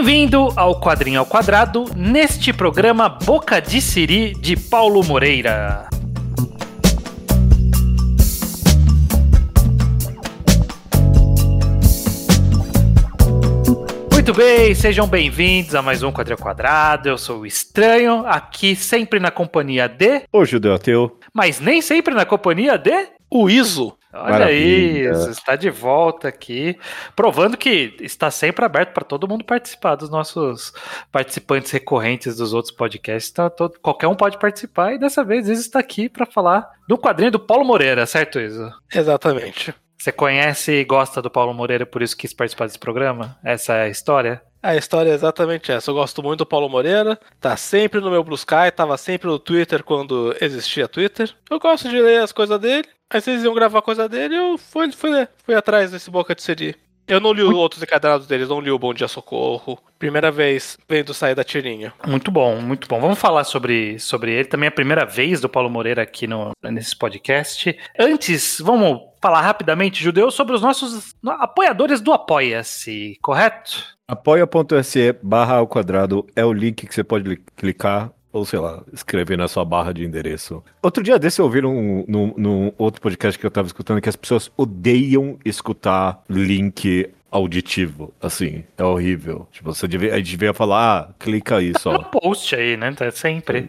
Bem-vindo ao Quadrinho ao Quadrado, neste programa Boca de Siri de Paulo Moreira. Muito bem, sejam bem-vindos a mais um Quadrinho ao Quadrado. Eu sou o Estranho, aqui sempre na companhia de... O Judeu Ateu. Mas nem sempre na companhia de... O Iso. Olha isso, está de volta aqui, provando que está sempre aberto para todo mundo participar, dos nossos participantes recorrentes dos outros podcasts. Qualquer um pode participar e dessa vez Iso está aqui para falar do quadrinho do Paulo Moreira, certo, Iso? Exatamente. Você conhece e gosta do Paulo Moreira, por isso quis participar desse programa? Essa é a história? A história é exatamente essa. Eu gosto muito do Paulo Moreira, tá sempre no meu Blue Sky, tava sempre no Twitter quando existia Twitter. Eu gosto de ler as coisas dele, aí vocês iam gravar coisa dele, eu fui atrás desse Boca de Siri. Eu não li os outros encadernados deles, não li o Bom Dia Socorro. Primeira vez vendo sair da tirinha. Muito bom, muito bom. Vamos falar sobre ele. Também é a primeira vez do Paulo Moreira aqui nesse podcast. Antes, vamos falar rapidamente, Judeu, sobre os nossos apoiadores do Apoia-se, correto? Apoia.se/ao quadrado é o link que você pode clicar ou, sei lá, escrever na sua barra de endereço. Outro dia desse eu ouvi num outro podcast que eu tava escutando que as pessoas odeiam escutar link auditivo, assim, é horrível. Tipo, a gente devia falar, clica aí só. No post aí, né? Sempre.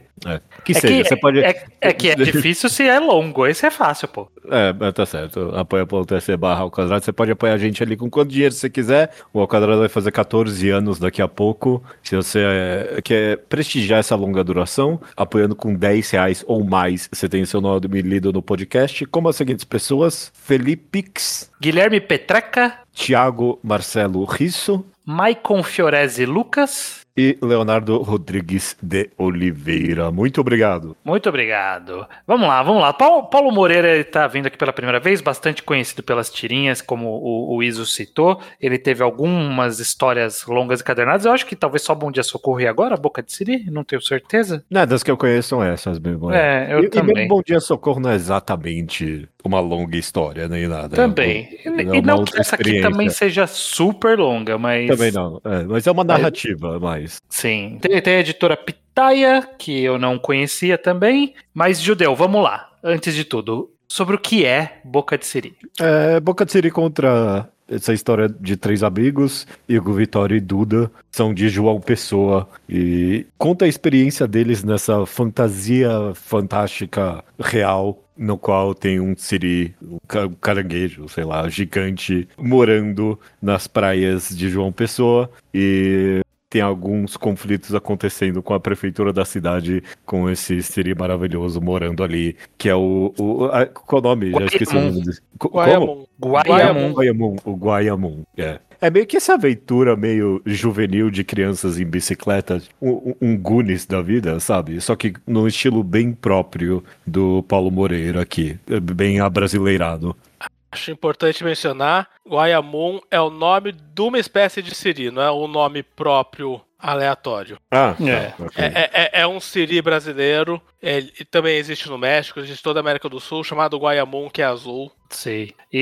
Você pode... É que é difícil se é longo, esse é fácil, pô. Tá certo. Apoia.se/ao quadrado. Você pode apoiar a gente ali com quanto dinheiro você quiser. O Ao Quadrado vai fazer 14 anos daqui a pouco. Se você quer prestigiar essa longa duração, apoiando com R$10 ou mais, você tem seu nome lido no podcast. Como as seguintes pessoas: Felipix, Guilherme Petreca, Thiago Marcelo Risso, Maicon Fiorese Lucas e Leonardo Rodrigues de Oliveira. Muito obrigado. Muito obrigado. Vamos lá. Paulo Moreira está vindo aqui pela primeira vez, bastante conhecido pelas tirinhas, como o Iso citou. Ele teve algumas histórias longas e encadernadas. Eu acho que talvez só Bom Dia Socorro e agora Boca de Siri, não tenho certeza. Das que eu conheço são essas mesmo. Eu também. E mesmo Bom Dia Socorro não é exatamente uma longa história, nem nada. Também. E não que essa aqui também seja super longa, mas... Também não. Mas é uma narrativa, mais. Sim. Tem a editora Pitaia, que eu não conhecia também. Mas, Judeu, vamos lá. Antes de tudo, sobre o que é Boca de Siri. Boca de Siri contra essa história de 3 amigos, Igor, Vitória e Duda, são de João Pessoa. E conta a experiência deles nessa fantasia fantástica real, no qual tem um siri, um caranguejo, sei lá, gigante, morando nas praias de João Pessoa. E tem alguns conflitos acontecendo com a prefeitura da cidade, com esse siri maravilhoso morando ali, que é qual o nome? Já esqueci o nome desse. Guaiamum. O Guaiamum, É meio que essa aventura meio juvenil de crianças em bicicleta, um Goonies da vida, sabe? Só que num estilo bem próprio do Paulo Moreira aqui, bem abrasileirado. Acho importante mencionar, Guaiamum é o nome de uma espécie de siri, não é um nome próprio aleatório. É um siri brasileiro, ele também existe no México, existe em toda a América do Sul, chamado Guaiamum, que é azul. Sim. E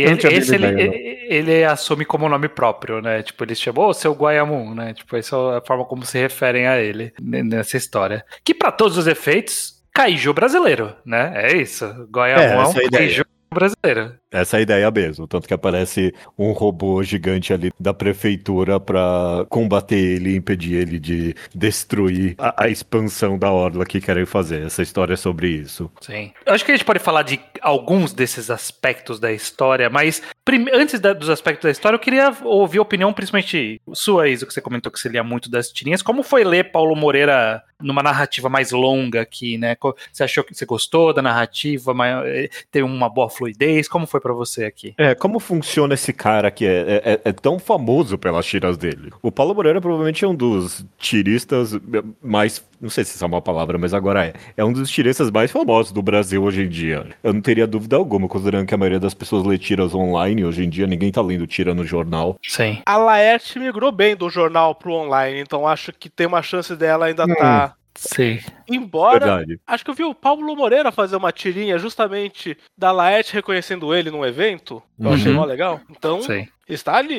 ele assume como nome próprio, né? Tipo, ele chamou o seu Guaiamum, né? Tipo, essa é a forma como se referem a ele nessa história. Que, pra todos os efeitos, kaiju brasileiro, né? É isso. Guaiamum é um kaiju brasileiro. Essa é a ideia mesmo, tanto que aparece um robô gigante ali da prefeitura pra combater ele e impedir ele de destruir a expansão da orla que querem fazer. Essa história é sobre isso. Sim. Eu acho que a gente pode falar de alguns desses aspectos da história, mas antes dos aspectos da história, eu queria ouvir a opinião, principalmente sua, Iso, que você comentou que você lia muito das tirinhas. Como foi ler Paulo Moreira numa narrativa mais longa aqui, né? Você achou que você gostou da narrativa? Tem uma boa fluidez? Como foi pra você aqui? Como funciona esse cara que é tão famoso pelas tiras dele? O Paulo Moreira provavelmente é um dos tiristas mais, não sei se essa é uma palavra, mas agora é um dos tiristas mais famosos do Brasil hoje em dia. Eu não teria dúvida alguma, considerando que a maioria das pessoas lê tiras online, hoje em dia ninguém tá lendo tira no jornal. Sim. A Laerte migrou bem do jornal pro online, então acho que tem uma chance dela ainda tá Sim. Embora, Verdade. acho que eu vi o Paulo Moreira fazer uma tirinha justamente da Laerte reconhecendo ele num evento. Eu achei mó legal. Então, Sim. está ali,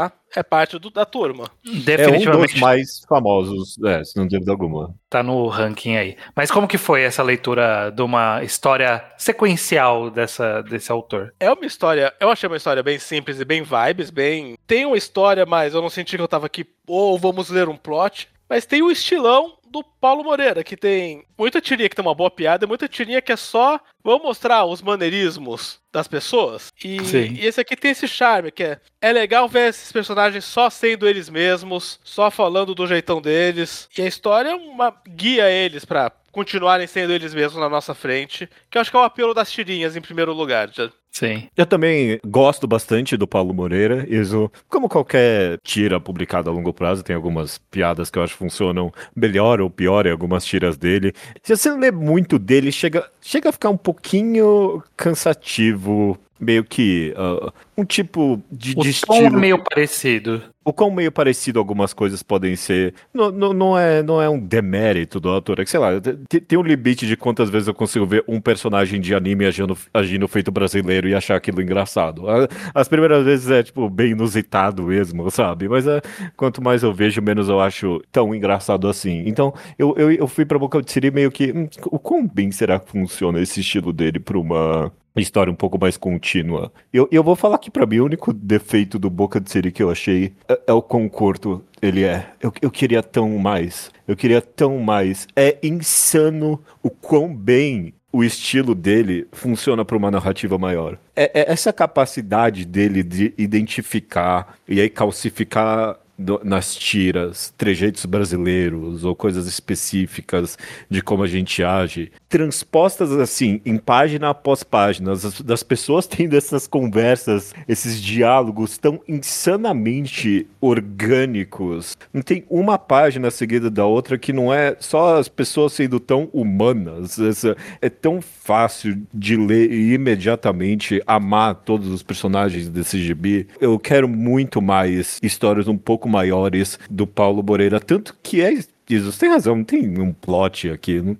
é parte da turma. É um dos Definitivamente mais famosos, se não dúvida alguma. tá no ranking aí. Mas como que foi essa leitura de uma história sequencial desse autor? É uma história, eu achei uma história bem simples e bem vibes, bem... Tem uma história, mas eu não senti que eu tava aqui, vamos ler um plot. Mas tem o estilão do Paulo Moreira, que tem muita tirinha que tem uma boa piada, e muita tirinha que é só... Vamos mostrar os maneirismos das pessoas. E esse aqui tem esse charme, que é legal ver esses personagens só sendo eles mesmos, só falando do jeitão deles. E a história é guia eles pra continuarem sendo eles mesmos na nossa frente, que eu acho que é o apelo das tirinhas em primeiro lugar. Sim. Eu também gosto bastante do Paulo Moreira. Isso, como qualquer tira publicada a longo prazo, tem algumas piadas que eu acho que funcionam melhor ou pior em algumas tiras dele. Se você lê muito dele, chega a ficar um pouquinho cansativo. Meio que um tipo de tom estilo... é meio parecido. O quão meio parecido algumas coisas podem ser. Não é um demérito do autor. É que, sei lá, tem um limite de quantas vezes eu consigo ver um personagem de anime agindo feito brasileiro e achar aquilo engraçado. As primeiras vezes é, tipo, bem inusitado mesmo, sabe? Mas quanto mais eu vejo, menos eu acho tão engraçado assim. Então, eu fui pra Boca de Siri meio que... o quão bem será que funciona esse estilo dele pra uma história um pouco mais contínua? Eu vou falar que pra mim o único defeito do Boca de Siri que eu achei é o quão curto ele é. Eu queria tão mais. Eu queria tão mais. É insano o quão bem o estilo dele funciona para uma narrativa maior. É essa capacidade dele de identificar e aí calcificar nas tiras, trejeitos brasileiros ou coisas específicas de como a gente age, transpostas assim, em página após página, das pessoas tendo essas conversas, esses diálogos tão insanamente orgânicos. Não tem uma página seguida da outra que não é só as pessoas sendo tão humanas. É tão fácil de ler e imediatamente amar todos os personagens desse gibi. Eu quero muito mais histórias um pouco maiores do Paulo Moreira, tanto que você tem razão, não tem um plot aqui, não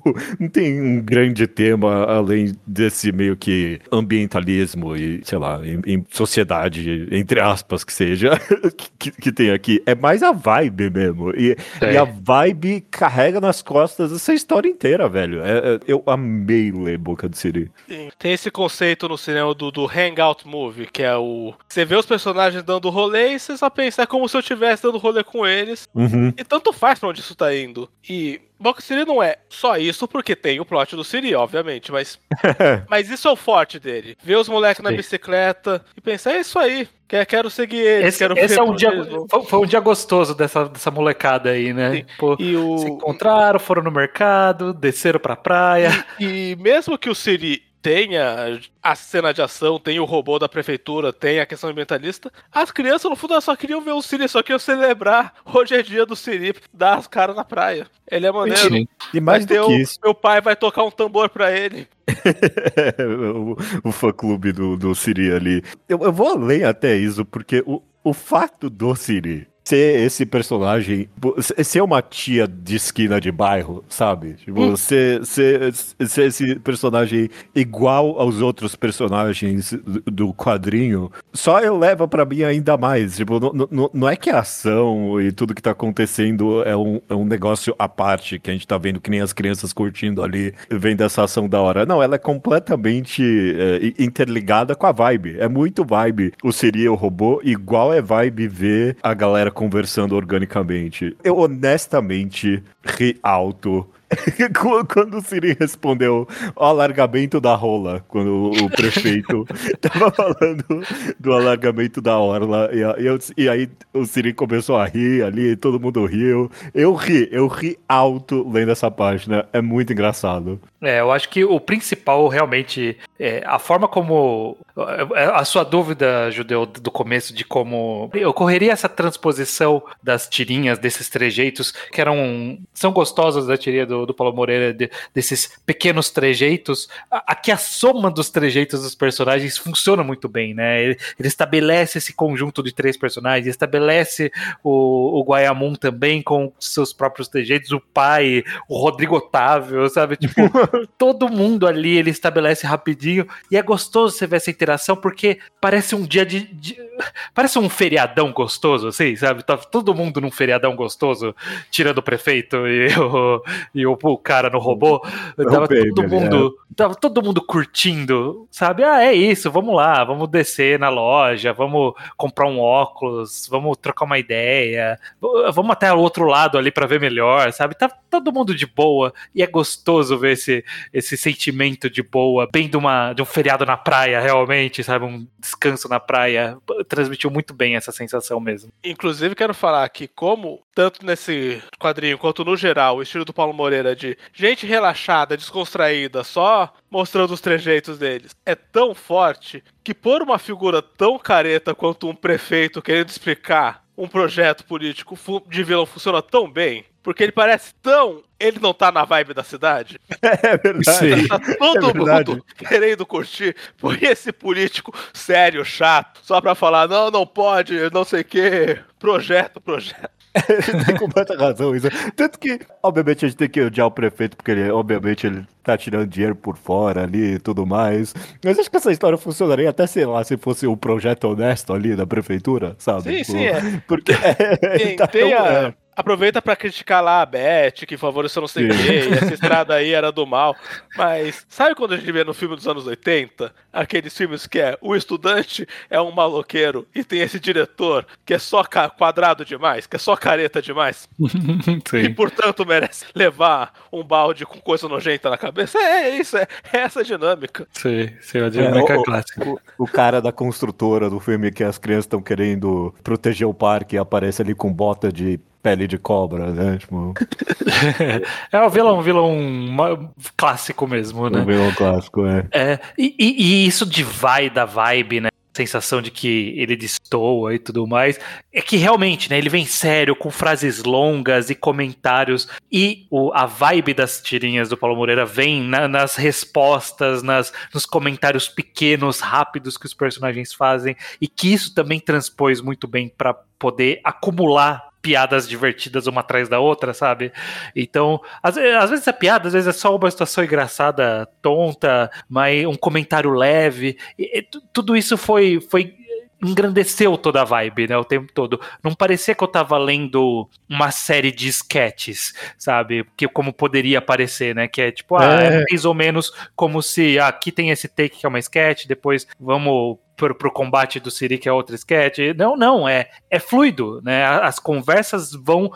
tem um grande tema além desse meio que ambientalismo e, sei lá, em sociedade, entre aspas, que seja, que tem aqui. É mais a vibe mesmo. E a vibe carrega nas costas essa história inteira, velho. Eu amei ler Boca de Siri. Sim. Tem esse conceito no cinema do Hangout Movie, que é você vê os personagens dando rolê e você só pensa, é como se eu estivesse dando rolê com eles. Uhum. E tanto faz pra onde isso tá indo. E Boca de Siri não é só isso, porque tem o plot do Siri, obviamente, mas isso é o forte dele. Ver os moleques na bicicleta e pensar, é isso aí, quero seguir eles, quero ver. Esse foi um dia gostoso dessa molecada aí, né? Pô, se encontraram, foram no mercado, desceram pra praia. E mesmo que o Siri tenha a cena de ação, tem o robô da prefeitura, tem a questão ambientalista, as crianças, no fundo, só queriam ver o Siri, só queriam celebrar. Hoje é dia do Siri dar as caras na praia. Ele é maneiro. E mais do que isso. Meu pai vai tocar um tambor pra ele. o fã-clube do Siri ali. Eu vou além até isso, porque o fato do Siri ser esse personagem, ser uma tia de esquina de bairro, sabe? Tipo, ser esse personagem igual aos outros personagens do quadrinho, só eleva pra mim ainda mais. Tipo, não é que a ação e tudo que tá acontecendo é um negócio à parte, que a gente tá vendo que nem as crianças curtindo ali, vendo essa ação da hora. Não, ela é completamente interligada com a vibe. É muito vibe o Siri, o robô, igual é vibe ver a galera conversando organicamente. Eu honestamente ri alto quando o Siri respondeu o alargamento da rola, quando o prefeito tava falando do alargamento da orla, e aí o Siri começou a rir ali, todo mundo riu. Eu ri alto lendo essa página, é muito engraçado. Eu acho que o principal realmente é a forma como a sua dúvida, Judeu, do começo de como ocorreria essa transposição das tirinhas, desses trejeitos que são gostosos da tirinha do do Paulo Moreira, desses pequenos trejeitos, aqui a soma dos trejeitos dos personagens funciona muito bem, né? Ele estabelece esse conjunto de 3 personagens, estabelece o Guayamun também com seus próprios trejeitos, o pai, o Rodrigo Otávio, sabe? Tipo, todo mundo ali ele estabelece rapidinho, e é gostoso você ver essa interação, porque parece um dia parece um feriadão gostoso, assim, sabe? Tá todo mundo num feriadão gostoso, tirando o prefeito e o cara no robô. Tava todo mundo curtindo, sabe? É isso, vamos lá, vamos descer na loja, vamos comprar um óculos, vamos trocar uma ideia, vamos até o outro lado ali pra ver melhor, sabe? Tá todo mundo de boa, e é gostoso ver esse sentimento de boa, bem de um feriado na praia, realmente, sabe? Um descanso na praia. Transmitiu muito bem essa sensação mesmo. Inclusive, quero falar que como, tanto nesse quadrinho quanto no geral, o estilo do Paulo Moreira de gente relaxada, descontraída, só mostrando os trejeitos deles, é tão forte que por uma figura tão careta quanto um prefeito querendo explicar um projeto político de vilão funciona tão bem, porque ele parece tão... Ele não tá na vibe da cidade. É verdade. Tá todo mundo querendo curtir. Foi esse político sério, chato, só pra falar, não pode, não sei o que, projeto. Ele tem completa razão, isso. Tanto que, obviamente, a gente tem que odiar o prefeito, porque obviamente, ele tá tirando dinheiro por fora ali e tudo mais. Mas acho que essa história funcionaria até, sei lá, se fosse um projeto honesto ali da prefeitura, sabe? Sim, é. Porque aproveita pra criticar lá a Beth, que favoreceu não sei o quê, e essa estrada aí era do mal. Mas sabe quando a gente vê no filme dos anos 80? Aqueles filmes que o estudante é um maloqueiro e tem esse diretor que é só quadrado demais, que é só careta demais. Sim. E, portanto, merece levar um balde com coisa nojenta na cabeça. É isso, é essa dinâmica. Sim, a dinâmica clássica. O cara da construtora do filme que as crianças estão querendo proteger o parque e aparece ali com bota de pele de cobra, né? Tipo... É um vilão clássico mesmo, né? Um vilão clássico, e isso da vibe, né? Sensação de que ele destoa e tudo mais, é que realmente, né, ele vem sério, com frases longas e comentários, e a vibe das tirinhas do Paulo Moreira vem nas respostas, nos comentários pequenos, rápidos que os personagens fazem, e que isso também transpôs muito bem para poder acumular piadas divertidas uma atrás da outra, sabe? Então, às vezes é piada, às vezes é só uma situação engraçada, tonta, mas um comentário leve, e tudo isso foi engrandeceu toda a vibe, né, o tempo todo. Não parecia que eu tava lendo uma série de sketches, sabe? Que como poderia parecer, né? Que é tipo, é mais ou menos como se aqui tem esse take que é uma sketch, depois vamos pro combate do Siri, que é outra sketch. Não, é fluido, né? As conversas vão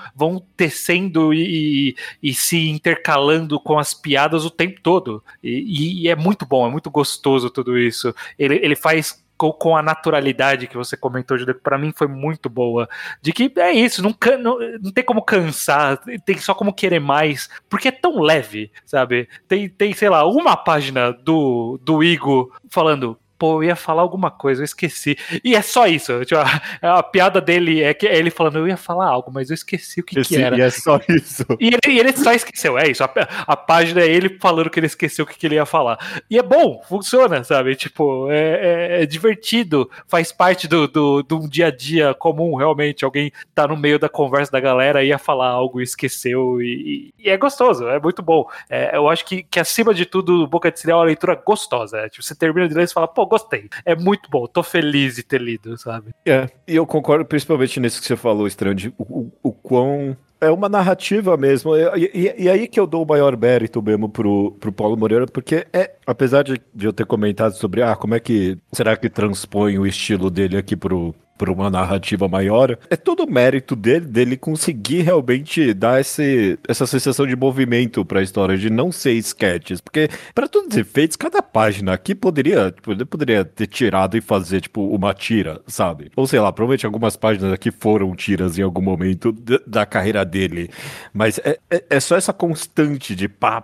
tecendo e se intercalando com as piadas o tempo todo. E é muito bom, é muito gostoso tudo isso. Ele faz com a naturalidade que você comentou, Júlio, que pra mim foi muito boa, de que é isso, não tem como cansar, tem só como querer mais, porque é tão leve, sabe? Tem sei lá, uma página do Igor falando, pô, eu ia falar alguma coisa, eu esqueci. E é só isso. Tipo, a piada dele é ele falando, eu ia falar algo, mas eu esqueci o que era. E é só isso. E ele só esqueceu, é isso. A página é ele falando que ele esqueceu o que ele ia falar. E é bom, funciona, sabe? Tipo, é divertido, faz parte do dia a dia comum, realmente. Alguém tá no meio da conversa da galera, ia falar algo e esqueceu. E é gostoso, é muito bom. Eu acho que acima de tudo, Boca de Siri é uma leitura gostosa. Tipo, você termina de ler e fala, pô, gostei. É muito bom, tô feliz de ter lido, sabe? E eu concordo principalmente nisso que você falou, Strand, o quão... É uma narrativa mesmo, e aí que eu dou o maior mérito mesmo pro Paulo Moreira, porque apesar de eu ter comentado sobre, como é que, será que transpõe o estilo dele aqui por uma narrativa maior, é todo o mérito dele conseguir realmente dar essa sensação de movimento pra história, de não ser sketches, porque para todos os efeitos, cada página aqui ele poderia ter tirado e fazer, tipo, uma tira, sabe? Ou sei lá, provavelmente algumas páginas aqui foram tiras em algum momento da carreira dele, mas é só essa constante de pá,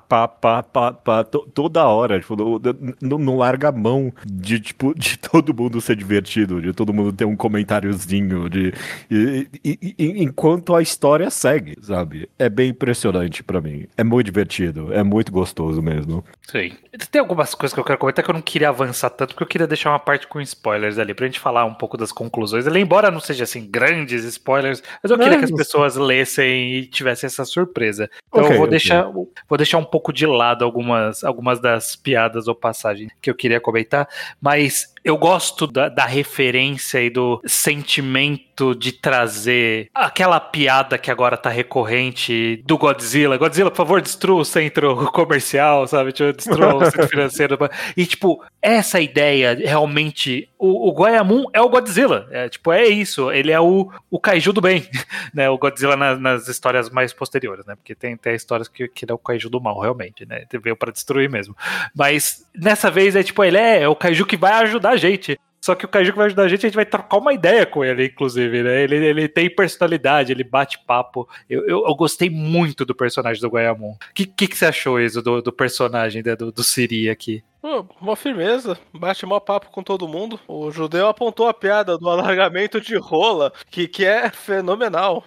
toda hora, tipo, não larga a mão de todo mundo ser divertido, de todo mundo ter um comentário documentáriozinho enquanto a história segue, sabe? É bem impressionante pra mim. É muito divertido, é muito gostoso mesmo. Sim. Tem algumas coisas que eu quero comentar que eu não queria avançar tanto, porque eu queria deixar uma parte com spoilers ali, pra gente falar um pouco das conclusões. Ele, embora não seja assim, grandes spoilers, mas eu queria que as pessoas lessem e tivessem essa surpresa. Então eu vou deixar um pouco de lado algumas das piadas ou passagens que eu queria comentar, mas eu gosto da referência e do sentimento de trazer aquela piada que agora tá recorrente do Godzilla. Godzilla, por favor, destrua o centro comercial, sabe? Destrua o centro financeiro. E, tipo, essa ideia, realmente, o Goemon é o Godzilla. É isso. Ele é o Kaiju do bem, né? O Godzilla nas histórias mais posteriores, né? Porque tem histórias que ele é o Kaiju do mal, realmente, né? Ele veio pra destruir mesmo. Mas, nessa vez, ele é o Kaiju que vai ajudar a gente. Só que o Kaiju que vai ajudar a gente vai trocar uma ideia com ele, inclusive, né? Ele tem personalidade, ele bate papo. Eu gostei muito do personagem do Goemon. O que você achou, Iso, do personagem, né, do Siri aqui? Uma firmeza, bate mó papo com todo mundo. O judeu apontou a piada do alargamento de rola, que é fenomenal.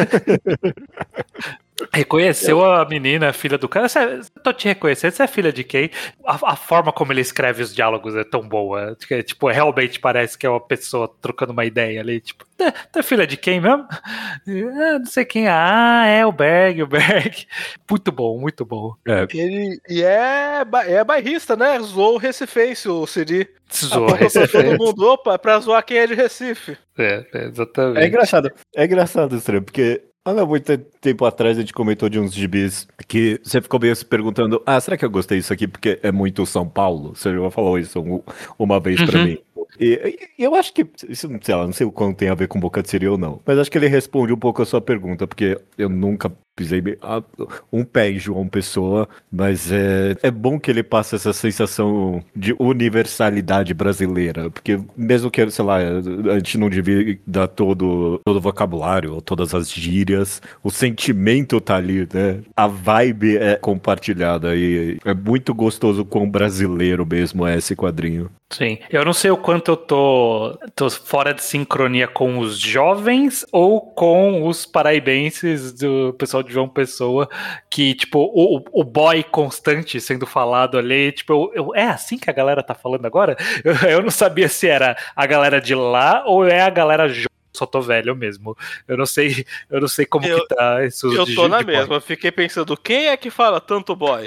Reconheceu a menina, a filha do cara. Tô te reconhecendo, você é filha de quem? A forma como ele escreve os diálogos é tão boa. Tipo, realmente parece que é uma pessoa trocando uma ideia ali. Tipo, tá filha de quem mesmo? Não sei quem. É o Berg. Muito bom, muito bom. Ele é bairrista, né? Zoou o Recifense, o Siri. Zoou o Recifense. Todo mundo, opa, pra zoar quem é de Recife. Exatamente. É engraçado, estranho, porque há muito tempo atrás a gente comentou de uns gibis que você ficou meio se perguntando, será que eu gostei disso aqui porque é muito São Paulo? Você já falou isso uma vez pra mim. E eu acho que, isso, sei lá, não sei o quanto tem a ver com Boca de Siri ou não, mas acho que ele responde um pouco a sua pergunta, porque eu nunca pisei um pé em João Pessoa, mas é bom que ele passa essa sensação de universalidade brasileira, porque mesmo que, sei lá, a gente não divida todo o vocabulário, ou todas as gírias, o sentimento tá ali, né? A vibe é compartilhada e é muito gostoso quão brasileiro mesmo é esse quadrinho. Sim, eu não sei o quanto eu tô fora de sincronia com os jovens ou com os paraibenses do pessoal de João Pessoa, que, tipo, o boy constante sendo falado ali, tipo, é assim que a galera tá falando agora? Eu não sabia se era a galera de lá ou é a galera jovem. Só tô velho mesmo. Eu não sei como que tá isso. Eu tô na mesma, fiquei pensando, quem é que fala tanto boy?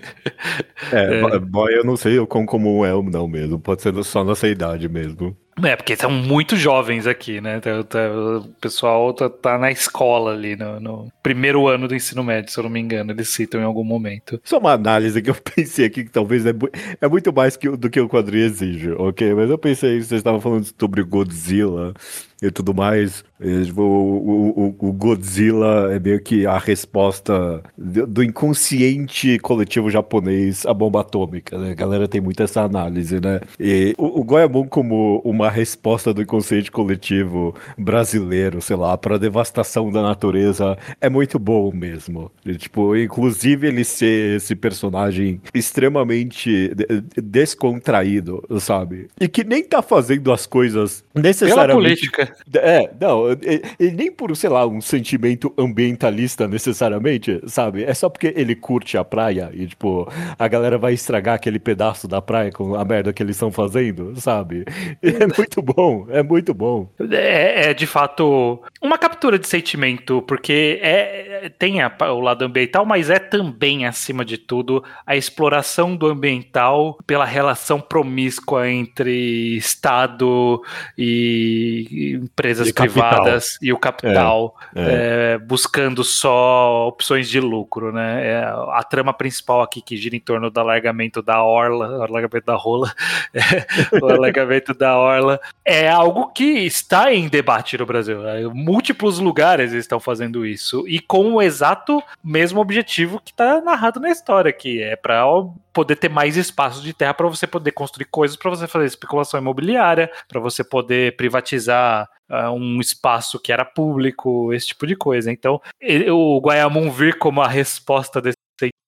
Boy eu não sei o quão comum é ou não mesmo, pode ser só nossa idade mesmo. Porque são muito jovens aqui, né? O pessoal tá na escola ali, no primeiro ano do ensino médio, se eu não me engano, eles citam em algum momento. Só uma análise que eu pensei aqui, que talvez é muito mais do que o quadrinho exige, ok? Mas eu pensei, vocês estavam falando sobre Godzilla e tudo mais. O Godzilla é meio que a resposta do inconsciente coletivo japonês à bomba atômica, né? A galera tem muito essa análise, né? E o Goemon como uma resposta do inconsciente coletivo brasileiro, sei lá, para a devastação da natureza é muito bom mesmo. E, tipo, inclusive ele ser esse personagem extremamente descontraído, sabe? E que nem tá fazendo as coisas necessariamente... Pela política. Não, e nem por, sei lá, um sentimento ambientalista necessariamente, sabe? É só porque ele curte a praia e, tipo, a galera vai estragar aquele pedaço da praia com a merda que eles estão fazendo, sabe? É muito bom, é muito bom. É de fato uma captura de sentimento, porque tem o lado ambiental, mas é também, acima de tudo, a exploração do ambiental pela relação promíscua entre Estado e empresas privadas e o capital, buscando só opções de lucro, né? A trama principal aqui que gira em torno do alargamento da orla, alargamento da rola, o alargamento da orla, é algo que está em debate no Brasil. Múltiplos lugares estão fazendo isso e com o exato mesmo objetivo que está narrado na história, que é para poder ter mais espaço de terra para você poder construir coisas, para você fazer especulação imobiliária, para você poder privatizar um espaço que era público, esse tipo de coisa. Então, o Goemon vir como a resposta desse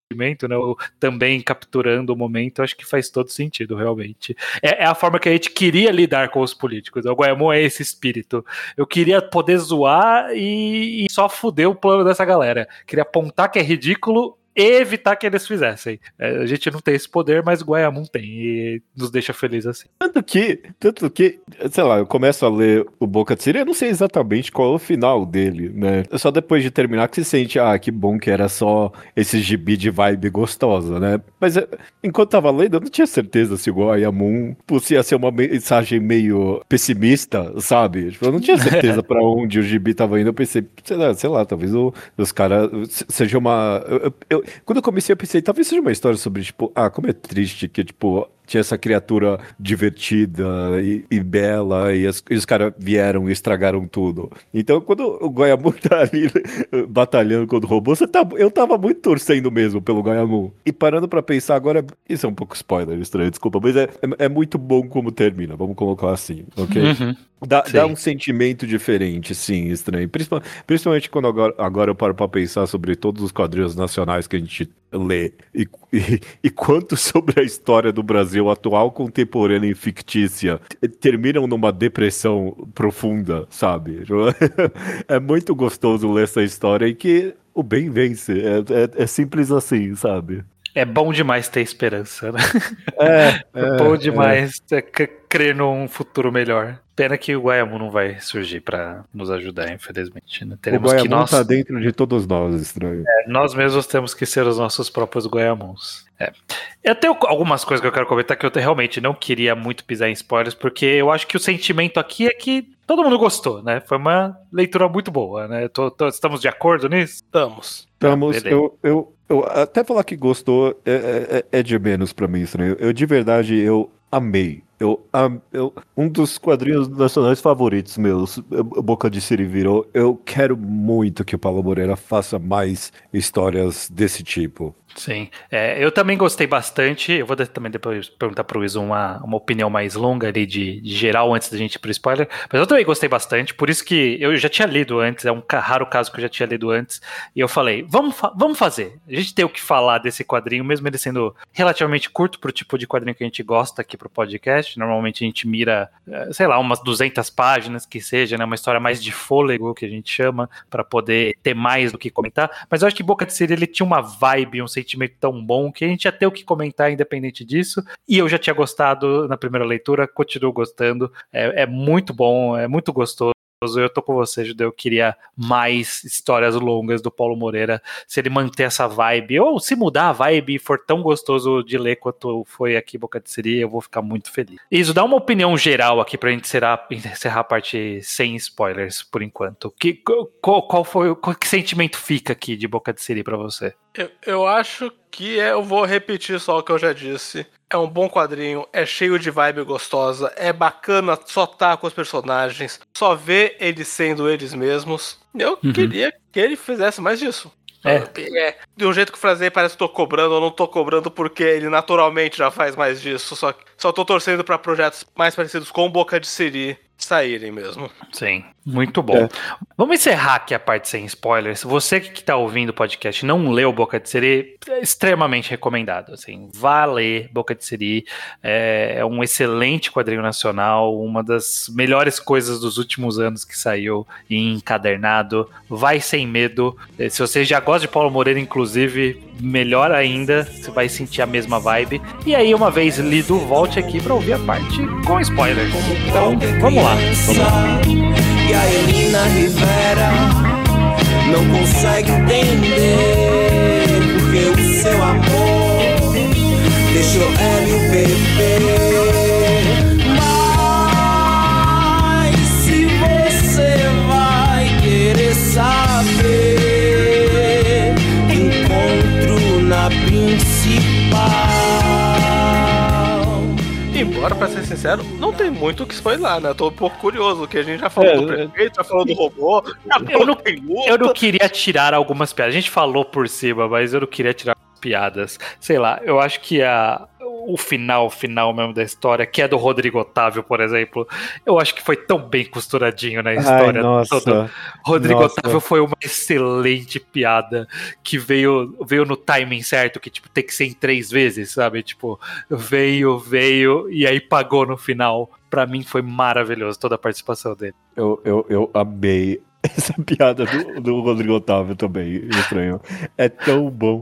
sentimento, né? Também capturando o momento, acho que faz todo sentido, realmente. É a forma que a gente queria lidar com os políticos. O Goemon é esse espírito. Eu queria poder zoar e só fuder o plano dessa galera. Queria apontar que é ridículo e evitar que eles fizessem. A gente não tem esse poder, mas o Goemon tem e nos deixa feliz assim. Tanto que, sei lá, eu começo a ler o Boca de Siri, eu não sei exatamente qual é o final dele, né? Só depois de terminar que você sente, que bom que era só esse gibi de vibe gostosa, né? Mas enquanto tava lendo, eu não tinha certeza se o Goemon ia ser uma mensagem meio pessimista, sabe? Tipo, eu não tinha certeza pra onde o gibi tava indo, eu pensei, sei lá, talvez os caras seja uma... Quando eu comecei, eu pensei, talvez seja uma história sobre, tipo, como é triste que, tipo, tinha essa criatura divertida e bela, e os caras vieram e estragaram tudo. Então, quando o Goemon tá ali batalhando contra o robô, eu tava muito torcendo mesmo pelo Goemon. E parando pra pensar agora, isso é um pouco spoiler, estranho, desculpa, mas é muito bom como termina, vamos colocar assim, ok? Uhum. Dá um sentimento diferente, sim, estranho. Principalmente quando agora eu paro pra pensar sobre todos os quadrinhos nacionais que a gente lê e quanto sobre a história do Brasil atual, contemporânea e fictícia terminam numa depressão profunda, sabe? É muito gostoso ler essa história e que o bem vence. É simples assim, sabe? É bom demais ter esperança, né? É bom demais crer num futuro melhor. Pena que o Goemon não vai surgir pra nos ajudar, infelizmente. Né? O Goemon tá dentro de todos nós, estranho. Nós mesmos temos que ser os nossos próprios Goemons. Eu tenho algumas coisas que eu quero comentar que eu realmente não queria muito pisar em spoilers, porque eu acho que o sentimento aqui é que todo mundo gostou, né? Foi uma leitura muito boa, né? Estamos de acordo nisso? Estamos. Eu até falar que gostou é de menos pra mim, estranho. Eu de verdade, eu amei. Um dos quadrinhos nacionais favoritos meus, Boca de Siri virou. Eu quero muito que o Paulo Moreira faça mais histórias desse tipo. Sim, eu também gostei bastante. Eu vou também depois perguntar pro Wilson uma opinião mais longa ali de geral antes da gente ir pro spoiler, mas eu também gostei bastante, por isso que eu já tinha lido antes, é um raro caso que eu já tinha lido antes, e eu falei, vamos fazer, a gente tem o que falar desse quadrinho, mesmo ele sendo relativamente curto pro tipo de quadrinho que a gente gosta aqui pro podcast. Normalmente a gente mira, sei lá, umas 200 páginas que seja, né, uma história mais de fôlego, que a gente chama, para poder ter mais do que comentar, mas eu acho que Boca de Siri, ele tinha uma vibe, um sentimento tão bom que a gente ia ter o que comentar independente disso, e eu já tinha gostado na primeira leitura, continuo gostando, é muito bom, é muito gostoso. Eu tô com você, Judeu, eu queria mais histórias longas do Paulo Moreira, se ele manter essa vibe, ou se mudar a vibe e for tão gostoso de ler quanto foi aqui Boca de Siri, eu vou ficar muito feliz. Isso, dá uma opinião geral aqui pra gente encerrar a parte sem spoilers, por enquanto. Que sentimento fica aqui de Boca de Siri pra você? Eu acho que eu vou repetir só o que eu já disse. É um bom quadrinho, é cheio de vibe gostosa, é bacana só tá com os personagens, só ver eles sendo eles mesmos. Eu queria que ele fizesse mais disso. De um jeito que o Frazei parece que tô cobrando, eu não tô cobrando porque ele naturalmente já faz mais disso, só tô torcendo pra projetos mais parecidos com Boca de Siri saírem mesmo. Sim, muito bom. Vamos encerrar aqui a parte sem spoilers. Você que tá ouvindo o podcast não leu Boca de Siri, é extremamente recomendado. Assim, vá ler Boca de Siri. É um excelente quadrinho nacional, uma das melhores coisas dos últimos anos que saiu em encadernado. Vai sem medo. Se você já gosta de Paulo Moreira, inclusive, melhor ainda, você vai sentir a mesma vibe. E aí, uma vez lido, volte aqui pra ouvir a parte com spoilers. Então, vamos lá. E a Elina Rivera não consegue entender porque o seu amor deixou ela e o bebê. Mas se você vai querer saber, encontro na principal. Embora, pra ser sincero, não tem muito o que spoiler, né? Eu tô um pouco curioso, que a gente já falou do prefeito, já falou do robô, eu não queria tirar algumas piadas. A gente falou por cima, mas eu não queria tirar piadas. Sei lá, eu acho que o final mesmo da história, que é do Rodrigo Otávio, por exemplo, eu acho que foi tão bem costuradinho na história toda. Rodrigo Otávio foi uma excelente piada que veio no timing certo, que tipo, tem que ser em 3 vezes, sabe? Tipo, veio e aí pagou no final. Pra mim foi maravilhoso toda a participação dele. Eu amei essa piada do Rodrigo Otávio também, estranho. É tão bom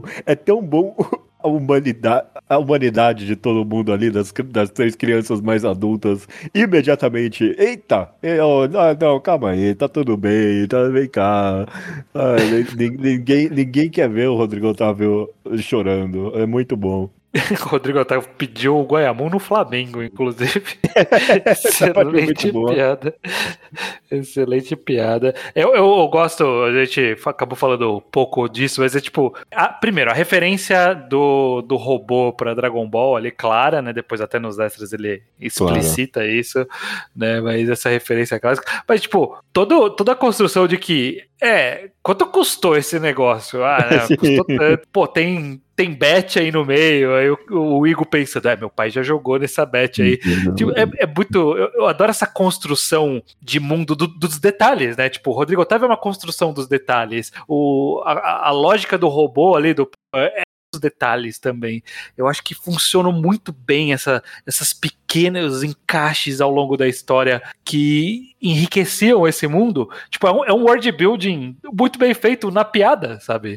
a humanidade de todo mundo ali, das 3 crianças mais adultas, imediatamente, eita, não, calma aí, tá tudo bem, vem cá. Ninguém quer ver o Rodrigo Otávio chorando, é muito bom. O Rodrigo Otávio pediu o Goiamum no Flamengo, inclusive. Excelente piada. Excelente piada. Eu gosto, a gente acabou falando um pouco disso, mas é tipo, primeiro, a referência do robô pra Dragon Ball ali, clara, né? Depois até nos extras ele explicita isso, né? Mas essa referência é clássica. Mas, tipo, toda a construção de que quanto custou esse negócio? Custou tanto. Pô, tem bet aí no meio. Aí o Igor pensando, meu pai já jogou nessa bet aí. Tipo, é muito. Eu adoro essa construção de mundo dos detalhes, né? Tipo, o Rodrigo Otávio é uma construção dos detalhes. A lógica do robô ali, os detalhes também. Eu acho que funcionam muito bem essas pequenos encaixes ao longo da história que enriqueciam esse mundo. Tipo, é um world building muito bem feito na piada, sabe?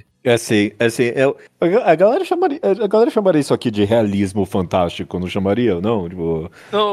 A galera chamaria isso aqui de realismo fantástico, não chamaria, não? Tipo,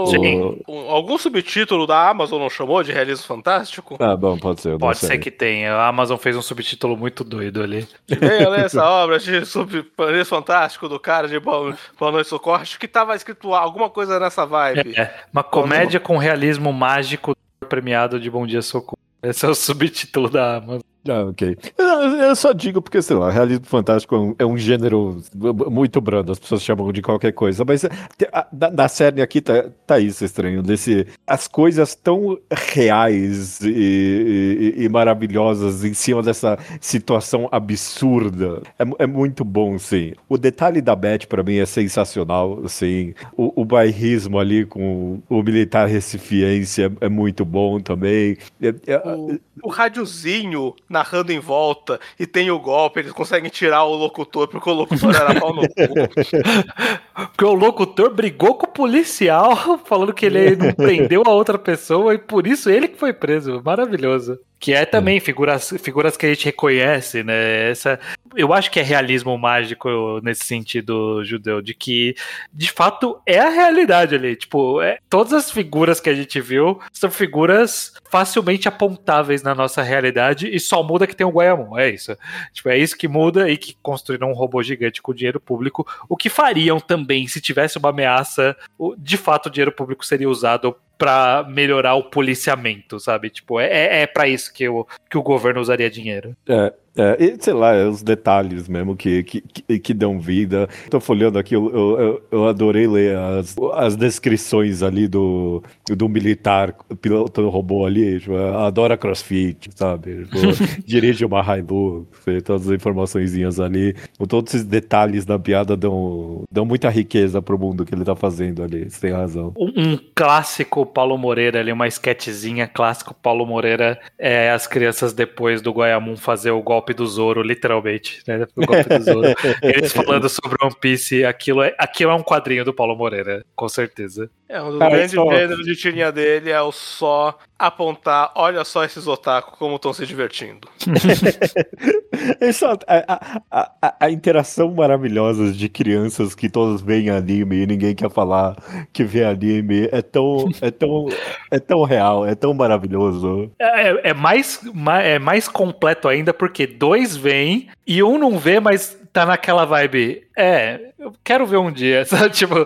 algum subtítulo da Amazon não chamou de realismo fantástico? Bom, pode ser. Pode ser que tenha. A Amazon fez um subtítulo muito doido ali. Venha ler essa obra de realismo fantástico do cara de Boa Noite Socorro. Acho que tava escrito alguma coisa nessa vibe. Uma comédia com realismo mágico premiado de Bom Dia Socorro. Esse é o subtítulo da Amazon. Ok. Eu só digo porque, sei lá, realismo fantástico é um gênero muito brando, as pessoas chamam de qualquer coisa, mas na série aqui tá isso estranho, as coisas tão reais e maravilhosas em cima dessa situação absurda. É muito bom, sim. O detalhe da Beth, pra mim, é sensacional, assim. O bairrismo ali com o militar recifiense é muito bom também. O rádiozinho narrando em volta e tem o golpe, eles conseguem tirar o locutor porque o locutor era pau no cu. Porque o locutor brigou com o policial falando que ele não prendeu a outra pessoa e por isso ele que foi preso. Maravilhoso. Que é também figuras que a gente reconhece, né? Eu acho que é realismo mágico nesse sentido, Judeu, de que, de fato, é a realidade ali. Tipo, todas as figuras que a gente viu são figuras facilmente apontáveis na nossa realidade e só muda que tem o Goiamum, é isso. Tipo, é isso que muda e que construíram um robô gigante com dinheiro público, o que fariam também se tivesse uma ameaça, de fato o dinheiro público seria usado pra melhorar o policiamento, sabe? Tipo, é pra isso que o governo usaria dinheiro. E, sei lá, os detalhes mesmo que dão vida. Tô folheando aqui, eu adorei ler as descrições ali do militar pilotando robô ali, tipo, adora crossfit, sabe? Tipo, dirige uma Hilux, todas as informaçõezinhas ali. Todos esses detalhes da piada dão muita riqueza pro mundo que ele tá fazendo ali, você tem razão. Um clássico Paulo Moreira ali, uma esquetezinha clássico Paulo Moreira, as crianças depois do Goiamum fazer o golpe do Zoro, literalmente, né? O golpe do Zoro. Eles falando sobre One Piece, aquilo é um quadrinho do Paulo Moreira, com certeza. Um dos grandes gêneros de tirinha dele é o só apontar, olha só esses otaku como estão se divertindo. A interação maravilhosa de crianças que todas veem anime e ninguém quer falar que vê anime é tão real, é tão maravilhoso. É mais completo ainda porque 2 vêm e um não vê, mas tá naquela vibe. Eu quero ver um dia, sabe? Tipo.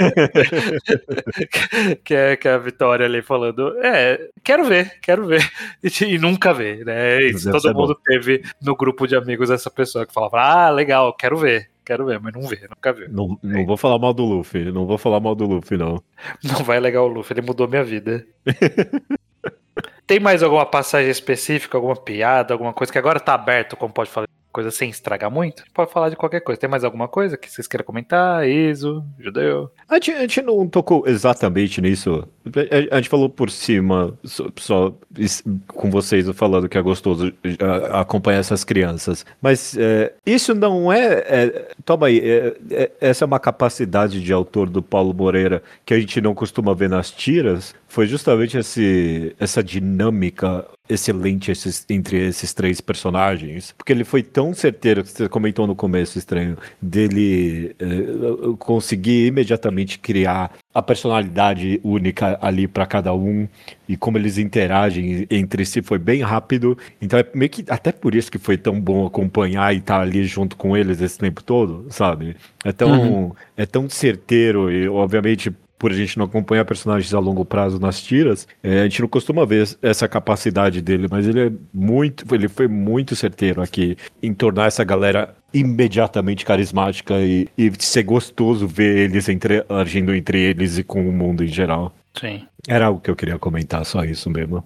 que é a Vitória ali falando. Quero ver. E nunca vê, né? Isso, todo mundo teve no grupo de amigos essa pessoa que falava: legal, quero ver, mas não vê, nunca viu. Não vou falar mal do Luffy, não. Não vai legal o Luffy, ele mudou minha vida. Tem mais alguma passagem específica, alguma piada, alguma coisa que agora tá aberto, como pode falar? coisa sem estragar muito? Pode falar de qualquer coisa. Tem mais alguma coisa que vocês queiram comentar? Iso, Judeu? A gente não tocou exatamente nisso. A gente falou por cima, só com vocês falando que é gostoso acompanhar essas crianças. Mas isso não toma aí, essa é uma capacidade de autor do Paulo Moreira que a gente não costuma ver nas tiras. Foi justamente essa dinâmica excelente entre esses três personagens, porque ele foi tão certeiro, que você comentou no começo, Estranho, dele conseguir imediatamente criar a personalidade única ali para cada um e como eles interagem entre si foi bem rápido, então é meio que até por isso que foi tão bom acompanhar e estar ali junto com eles esse tempo todo, sabe? É tão certeiro e obviamente por a gente não acompanhar personagens a longo prazo nas tiras, a gente não costuma ver essa capacidade dele, mas ele foi muito certeiro aqui em tornar essa galera imediatamente carismática e ser gostoso ver eles agindo entre eles e com o mundo em geral. Sim. Era algo que eu queria comentar, só isso mesmo.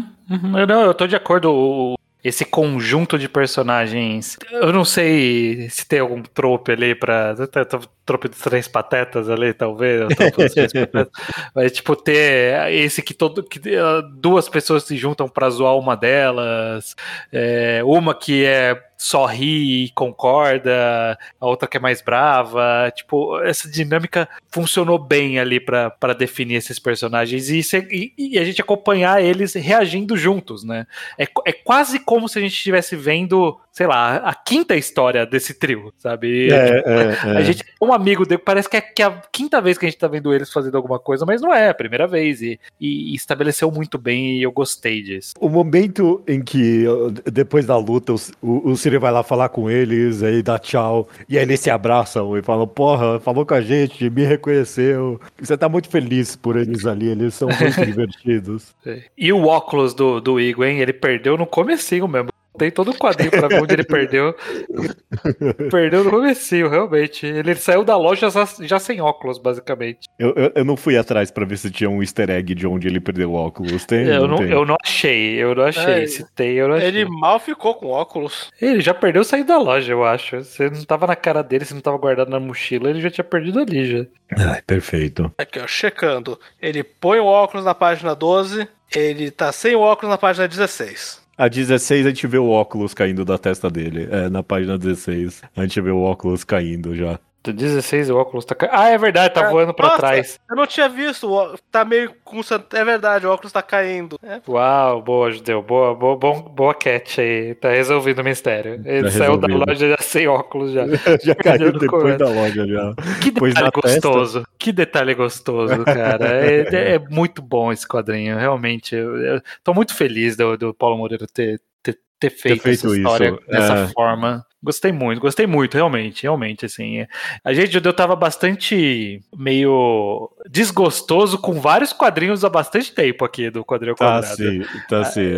Eu tô de acordo. Esse conjunto de personagens. Eu não sei se tem algum trope ali pra. Trope dos três patetas ali, talvez. Trope dos três patetas. Mas, tipo, ter esse que duas pessoas se juntam pra zoar uma delas. Uma que só ri e concorda, a outra que é mais brava. Tipo, essa dinâmica funcionou bem ali pra definir esses personagens e a gente acompanhar eles reagindo juntos, né? É quase como se a gente estivesse vendo, sei lá, a quinta história desse trio, sabe? A gente é um amigo dele, parece que é a quinta vez que a gente tá vendo eles fazendo alguma coisa, mas não é a primeira vez. E estabeleceu muito bem e eu gostei disso. O momento em que, depois da luta, o Ciri vai lá falar com eles, aí dá tchau, e aí eles se abraçam e falam, porra, falou com a gente, me reconheceu. Você tá muito feliz por eles ali, eles são muito divertidos. E o óculos do Igor, hein? Ele perdeu no comecinho mesmo. Tem todo o quadrinho pra ver onde ele perdeu. Perdeu no comecinho, realmente. Ele saiu da loja já sem óculos, basicamente. Eu não fui atrás pra ver se tinha um easter egg de onde ele perdeu o óculos. Tem? Eu não achei. Se tem, eu não achei. Ele mal ficou com óculos. Ele já perdeu sair da loja, eu acho. Você não tava na cara dele, você não tava guardado na mochila, ele já tinha perdido ali, já. Ai, perfeito. Aqui, ó, checando. Ele põe o óculos na página 12, ele tá sem o óculos na página 16. A 16 a gente vê o óculos caindo da testa dele. Na página 16 a gente vê o óculos caindo já. 16 o óculos tá caindo. Ah, é verdade, tá voando pra trás. Eu não tinha visto, tá meio com... É verdade, o óculos tá caindo. Uau, boa, Judeu, boa catch aí, tá resolvido o mistério. Ele saiu da loja já sem óculos já. Já caiu depois da loja já. Que detalhe gostoso, que detalhe gostoso, cara. É muito bom esse quadrinho, realmente. Eu tô muito feliz do Paulo Moreira ter feito essa história isso. Dessa forma. Gostei muito, realmente, assim. A gente, Judeu, tava bastante meio desgostoso com vários quadrinhos há bastante tempo aqui do Quadrinho Quadrado. Tá sim.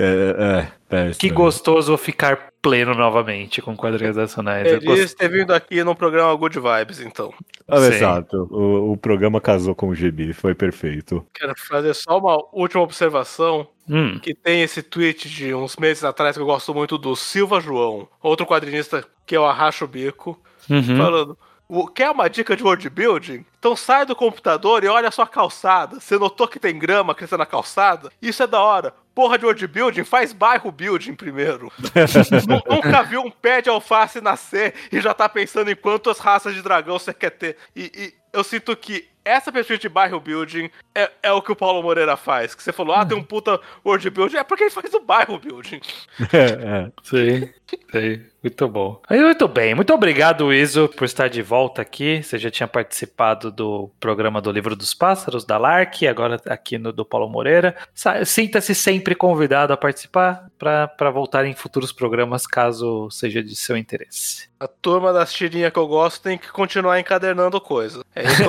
Que gostoso ficar pleno novamente com quadrinhos nacionais. Feliz ter vindo aqui no programa Good Vibes, então. Exato. O programa casou com o Gibi, foi perfeito. Quero fazer só uma última observação. Que tem esse tweet de uns meses atrás que eu gosto muito do Silva João, outro quadrinista que eu arracho o bico, falando: quer uma dica de world building? Então sai do computador e olha a sua calçada. Você notou que tem grama crescendo na calçada? Isso é da hora. Porra de world building, faz bairro building primeiro. Nunca viu um pé de alface nascer e já tá pensando em quantas raças de dragão você quer ter. E eu sinto que essa perspectiva de bairro building é o que o Paulo Moreira faz. Que você falou, tem um puta world building. É porque ele faz o bairro building. Sim. Muito bom. Muito bem. Muito obrigado, Iso, por estar de volta aqui. Você já tinha participado do programa do Livro dos Pássaros, da LARC, agora aqui do Paulo Moreira. Sinta-se sempre convidado a participar para voltar em futuros programas, caso seja de seu interesse. A turma das tirinhas que eu gosto tem que continuar encadernando coisa.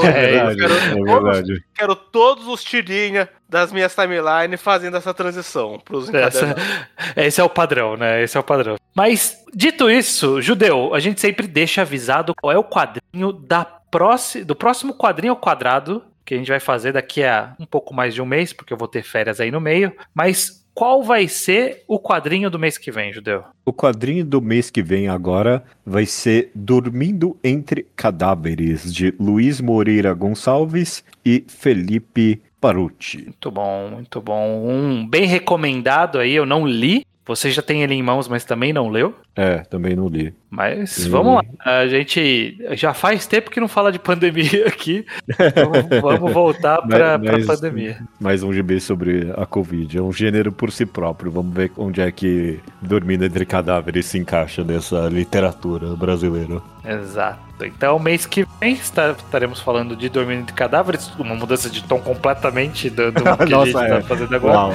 Verdade. Quero todos os tirinhas das minhas timelines fazendo essa transição pros encadernados. Esse é o padrão, né? Esse é o padrão. Mas, dito isso, Judeu, a gente sempre deixa avisado qual é o quadrinho do próximo quadrinho ao quadrado, que a gente vai fazer daqui a um pouco mais de um mês, porque eu vou ter férias aí no meio. Mas qual vai ser o quadrinho do mês que vem, Judeu? O quadrinho do mês que vem agora vai ser Dormindo Entre Cadáveres, de Luiz Moreira Gonçalves e Felipe Parucci. Muito bom, muito bom. Um bem recomendado aí, eu não li. Você já tem ele em mãos, mas também não leu. Também não li. Mas vamos lá. A gente já faz tempo que não fala de pandemia aqui. Então vamos voltar para a pandemia. Mais um GB sobre a Covid. É um gênero por si próprio. Vamos ver onde é que Dormindo Entre Cadáveres se encaixa nessa literatura brasileira. Exato. Então, mês que vem estaremos falando de Dormindo Entre Cadáveres, uma mudança de tom completamente do que Nossa, a gente está fazendo agora. Uau.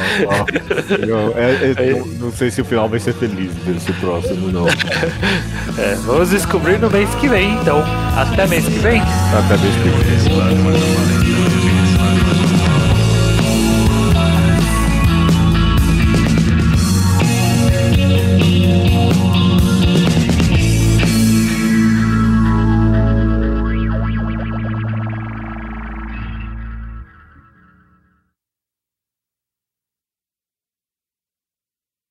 Não sei se o final vai ser feliz desse próximo, não. Vamos descobrir no mês que vem, então. Até mês que vem. Até mês que vem.